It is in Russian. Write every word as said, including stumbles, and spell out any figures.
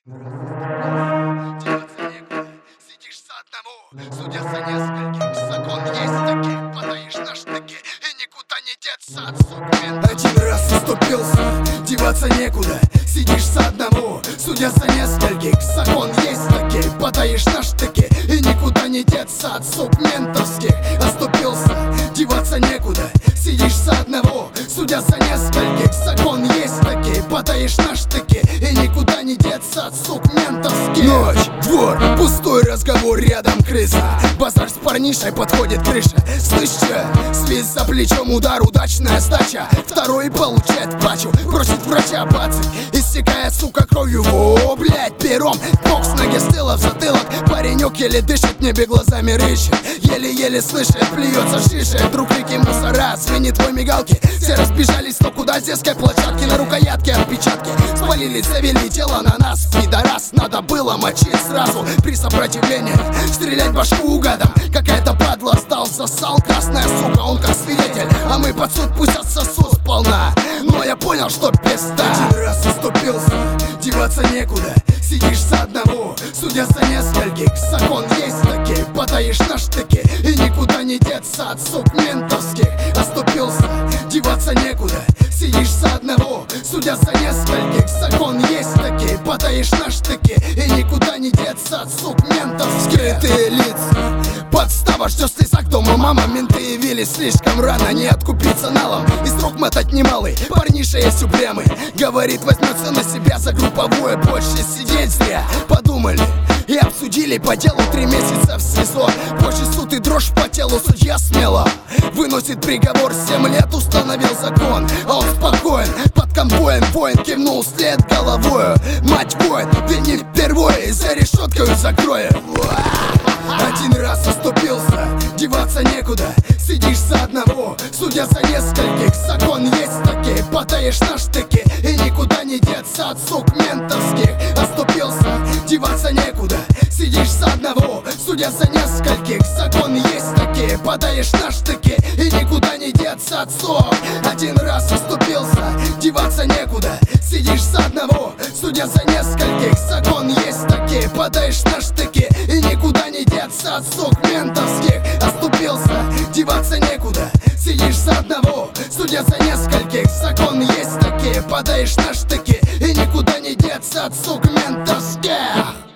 Сидишь за одного, судя за нескольких. Закон есть таких, подаешь на штыки, и никуда не деться от сук. Один раз уступился, деваться некуда. Сидишь за одного, судя за нескольких. Закон есть таких, подаешь на штыки, и никуда не деться от сук ментовских. Оступился, деваться некуда. Сидишь за одного, судя за нескольких. Закон есть такие, подаешь на штыки, и никуда не деться от сук ментовских. Ночь, двор, пустой разговор, рядом крыса. Базар с парнишей, подходит крыша. Слышь, че? Свист за плечом, удар, удачная сдача. Второй получает плачу, просит врача бацать. Истекает, сука, кровью, о, блядь, пером. Бок с ноги стыла в затылок. Паренек еле дышит, небе глазами рыщет. Еле-еле слышит, плюется шише. Вдруг реки мусора, сменит твой мигалки. Все разбежались, но куда с детской площадки. На рукоятке отпечатки спалили, завели тело на нас. Пидорас, надо было мочить сразу при сопротивлении. Стрелять башку гадом, какая-то падла стал, засал. Красная сука, он как свидетель, а мы под суд пусть отсосут сполна. Но я понял, что пизда. Один раз уступился, деваться некуда. Сидишь за одного, судя за нескольких. Закон есть такие, подаешь на штыки, и никуда не деться от сук ментовских. Оступился, деваться некуда. Сидишь за одного, судя за нескольких. Закон есть такие, подаешь на штыки, и никуда не деться от сук ментовских. Скрытые лица, подстава, ждешь слезак дома мама. Менты явились слишком рано, не откупиться налом. И срок мотать немалый, парниша есть упрямый. Говорит, возьмется на себя за групповое, больше сидеть зря. Подумали и обсудили по делу, три месяца в СИЗО. Позже суд и дрожь по телу, судья смело выносит приговор, семь лет установил закон. А он спокоен, под конвоем воин кивнул вслед головою. Мать воин, ты не впервые, за решеткою закрою. Один раз уступился, деваться некуда. Сидишь за одного, судя за нескольких. Закон есть такие, подаешь на штыки, и никуда не деться от сук ментовских. Оступился, деваться некуда. Сидишь за одного, судя за нескольких. Закон есть такие, подаешь на штыки, и никуда не деться от сук. Один раз уступился, деваться некуда. Сидишь за одного, судя за нескольких. Закон есть такие, подаешь на штыки, и никуда не деться от сук ментовских. Оступился, деваться некуда. Сидишь за одного, судя за нескольких. Закон есть такие, подаешь на штыки, и никуда не деться от сук ментовских.